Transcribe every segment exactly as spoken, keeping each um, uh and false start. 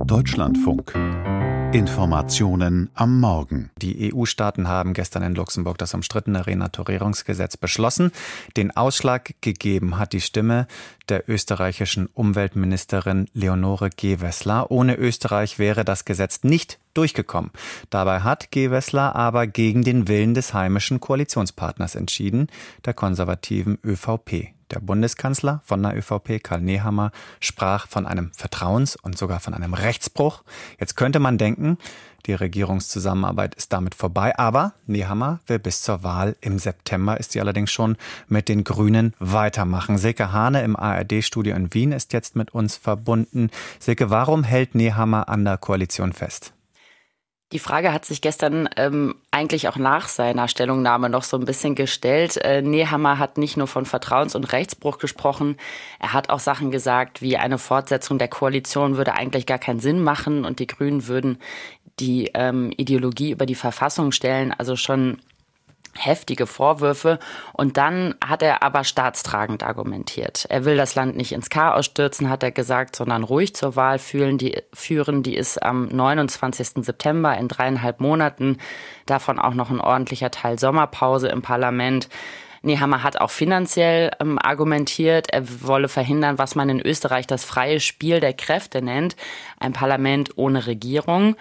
Deutschlandfunk. Informationen am Morgen. Die E U-Staaten haben gestern in Luxemburg das umstrittene Renaturierungsgesetz beschlossen. Den Ausschlag gegeben hat die Stimme der österreichischen Umweltministerin Leonore Gewessler. Ohne Österreich wäre das Gesetz nicht durchgekommen. Dabei hat Gewessler aber gegen den Willen des heimischen Koalitionspartners entschieden, der konservativen ÖVP. Der Bundeskanzler von der ÖVP, Karl Nehammer, sprach von einem Vertrauens- und sogar von einem Rechtsbruch. Jetzt könnte man denken, die Regierungszusammenarbeit ist damit vorbei. Aber Nehammer will bis zur Wahl im September, ist sie allerdings schon, mit den Grünen weitermachen. Silke Hane im A R D-Studio in Wien ist jetzt mit uns verbunden. Silke, warum hält Nehammer an der Koalition fest? Die Frage hat sich gestern ähm, eigentlich auch nach seiner Stellungnahme noch so ein bisschen gestellt. Äh, Nehammer hat nicht nur von Vertrauens- und Rechtsbruch gesprochen. Er hat auch Sachen gesagt, wie eine Fortsetzung der Koalition würde eigentlich gar keinen Sinn machen und die Grünen würden die ähm, Ideologie über die Verfassung stellen. Also schon heftige Vorwürfe. Und dann hat er aber staatstragend argumentiert. Er will das Land nicht ins Chaos stürzen, hat er gesagt, sondern ruhig zur Wahl führen. Die, führen. Die ist am neunundzwanzigsten September in dreieinhalb Monaten. Davon auch noch ein ordentlicher Teil Sommerpause im Parlament. Nehammer hat auch finanziell ähm, argumentiert, er wolle verhindern, was man in Österreich das freie Spiel der Kräfte nennt. Ein Parlament ohne Regierung.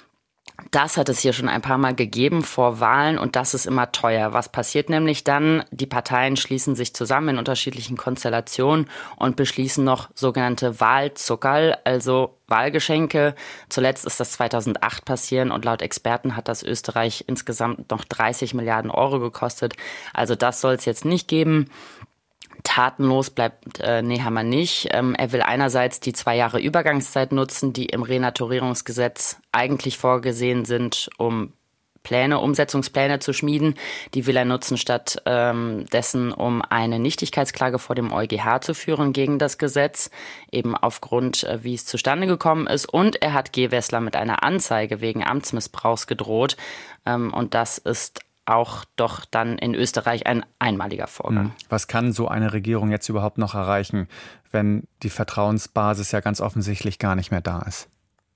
Das hat es hier schon ein paar Mal gegeben vor Wahlen und das ist immer teuer. Was passiert nämlich dann? Die Parteien schließen sich zusammen in unterschiedlichen Konstellationen und beschließen noch sogenannte Wahlzuckerl, also Wahlgeschenke. Zuletzt ist das zweitausendacht passiert und laut Experten hat das Österreich insgesamt noch dreißig Milliarden Euro gekostet. Also das soll es jetzt nicht geben. Tatenlos bleibt äh, Nehammer nicht. Ähm, er will einerseits die zwei Jahre Übergangszeit nutzen, die im Renaturierungsgesetz eigentlich vorgesehen sind, um Pläne, Umsetzungspläne zu schmieden. Die will er nutzen statt ähm, dessen, um eine Nichtigkeitsklage vor dem EuGH zu führen gegen das Gesetz, eben aufgrund, äh, wie es zustande gekommen ist. Und er hat Gewessler mit einer Anzeige wegen Amtsmissbrauchs gedroht. Ähm, und das ist auch doch dann in Österreich ein einmaliger Vorgang. Was kann so eine Regierung jetzt überhaupt noch erreichen, wenn die Vertrauensbasis ja ganz offensichtlich gar nicht mehr da ist?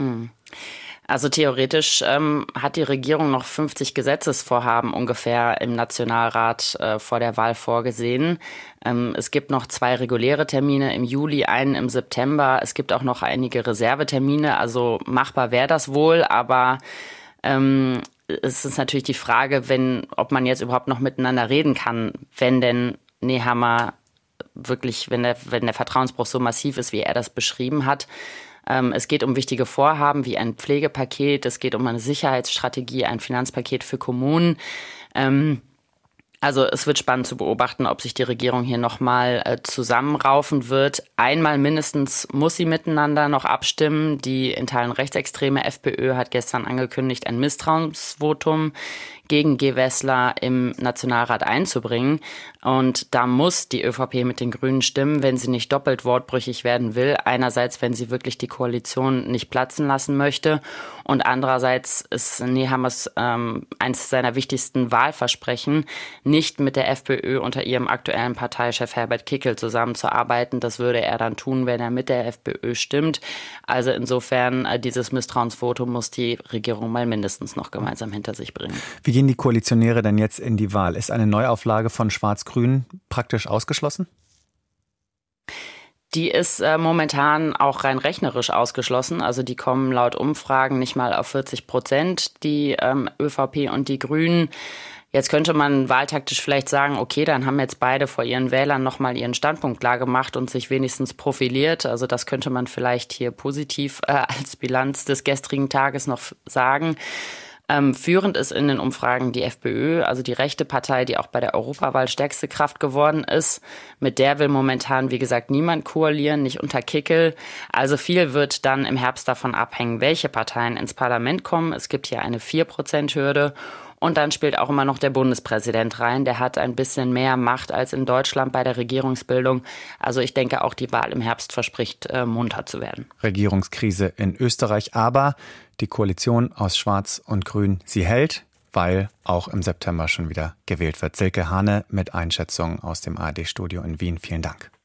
Also theoretisch ähm, hat die Regierung noch fünfzig Gesetzesvorhaben ungefähr im Nationalrat äh, vor der Wahl vorgesehen. Ähm, es gibt noch zwei reguläre Termine im Juli, einen im September. Es gibt auch noch einige Reservetermine, also machbar wäre das wohl, aber ähm, es ist natürlich die Frage, wenn, ob man jetzt überhaupt noch miteinander reden kann, wenn denn Nehammer wirklich, wenn der, wenn der Vertrauensbruch so massiv ist, wie er das beschrieben hat. Ähm, es geht um wichtige Vorhaben wie ein Pflegepaket, es geht um eine Sicherheitsstrategie, ein Finanzpaket für Kommunen. Ähm, Also es wird spannend zu beobachten, ob sich die Regierung hier nochmal äh, zusammenraufen wird. Einmal mindestens muss sie miteinander noch abstimmen. Die in Teilen rechtsextreme FPÖ hat gestern angekündigt, ein Misstrauensvotum gegen Gewessler im Nationalrat einzubringen. Und da muss die ÖVP mit den Grünen stimmen, wenn sie nicht doppelt wortbrüchig werden will. Einerseits, wenn sie wirklich die Koalition nicht platzen lassen möchte. Und andererseits ist Nehammers ähm, eines seiner wichtigsten Wahlversprechen, nicht mit der FPÖ unter ihrem aktuellen Parteichef Herbert Kickl zusammenzuarbeiten. Das würde er dann tun, wenn er mit der FPÖ stimmt. Also insofern, äh, dieses Misstrauensvotum muss die Regierung mal mindestens noch gemeinsam hinter sich bringen. Wie gehen die Koalitionäre denn jetzt in die Wahl? Ist eine Neuauflage von Schwarz-Grün praktisch ausgeschlossen? Die ist äh, momentan auch rein rechnerisch ausgeschlossen. Also die kommen laut Umfragen nicht mal auf vierzig Prozent, die ähm, ÖVP und die Grünen. Jetzt könnte man wahltaktisch vielleicht sagen, okay, dann haben jetzt beide vor ihren Wählern nochmal ihren Standpunkt klar gemacht und sich wenigstens profiliert. Also das könnte man vielleicht hier positiv äh, als Bilanz des gestrigen Tages noch sagen. Ähm, führend ist in den Umfragen die FPÖ, also die rechte Partei, die auch bei der Europawahl stärkste Kraft geworden ist. Mit der will momentan, wie gesagt, niemand koalieren, nicht unter Kickl. Also viel wird dann im Herbst davon abhängen, welche Parteien ins Parlament kommen. Es gibt hier eine vier Prozent Hürde. Und dann spielt auch immer noch der Bundespräsident rein. Der hat ein bisschen mehr Macht als in Deutschland bei der Regierungsbildung. Also ich denke, auch die Wahl im Herbst verspricht, äh, munter zu werden. Regierungskrise in Österreich, aber die Koalition aus Schwarz und Grün, sie hält, weil auch im September schon wieder gewählt wird. Silke Hane mit Einschätzungen aus dem A R D-Studio in Wien. Vielen Dank.